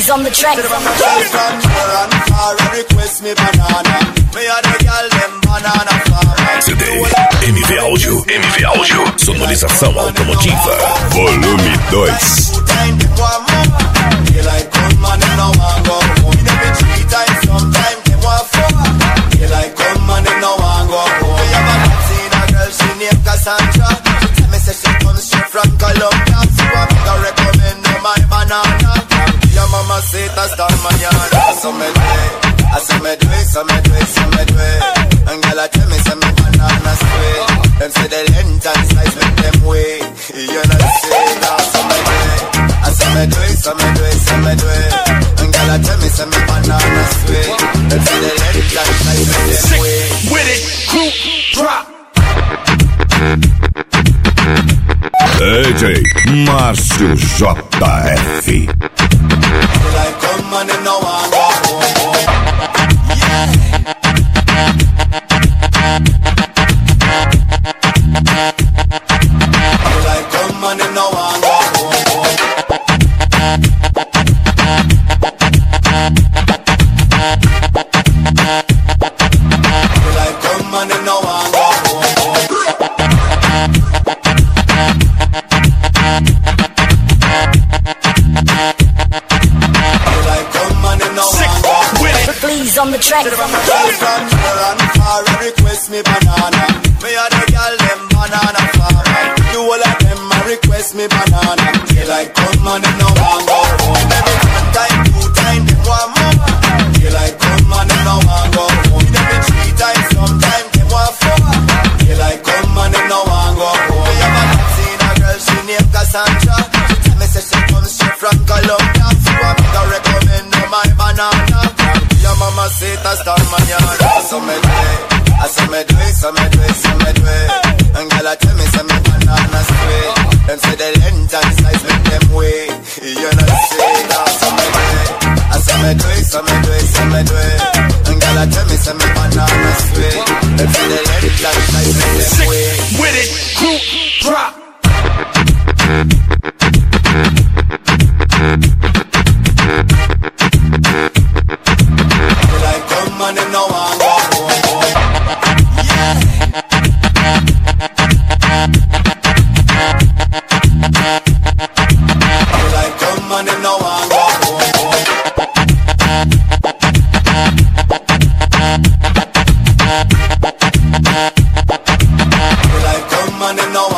Please on the track. From here and far, request me banana. Me a the girl them banana farmer. CD MV Áudio, sonorização automotiva, volume 2. They like come and them no want go home. Them be 3 times, sometimes them want 4. They like come and them no want go home. Me have a seen a girl, she named Cassandra. She tell me say she comes straight from Colombia. So I make her recommend her my banana. Your mama say that's the manana. So me do it, I say me do it, so me do it, so me do it. And girl I tell me say me banana sweet. Them say the length and size make them wait. You know say that, so me do it. I say me do it, so me do it, so me do it. And girl I tell me say me banana sweet. Them say the length and size make them wait. With it, crew, drop. DJ Márcio JF. Like come on and no one go home. Yeah. Like come on and no one go home. Like come on and no one go home. Please on the track. From here and far, request me banana. Me a the girl them banana farmer. Do all of them a request me banana. They like come and them no want go home. Every 1 time, 2 time, them want more. They like come and them no want go home. Every 3 times, sometimes them want 4. They like come and them no want go home. Me have a seen a girl, she named Cassandra. She tell me say she comes straight from Colombia. So I make her recommend her my banana. Your mama say that's the manana. So me do it, I say me do it, so me do it, so me do it. And girl I tell me say me banana sweet. Them say the length and size make them wait. You know say that, so me do it, I say me do it, so me do it, so me do it. And girl I tell me say me banana sweet. Them say the length and size make them wait. With it, crew, drop. Like come and them no want go home. Yeah. Like come and them no want go home. Like come and them no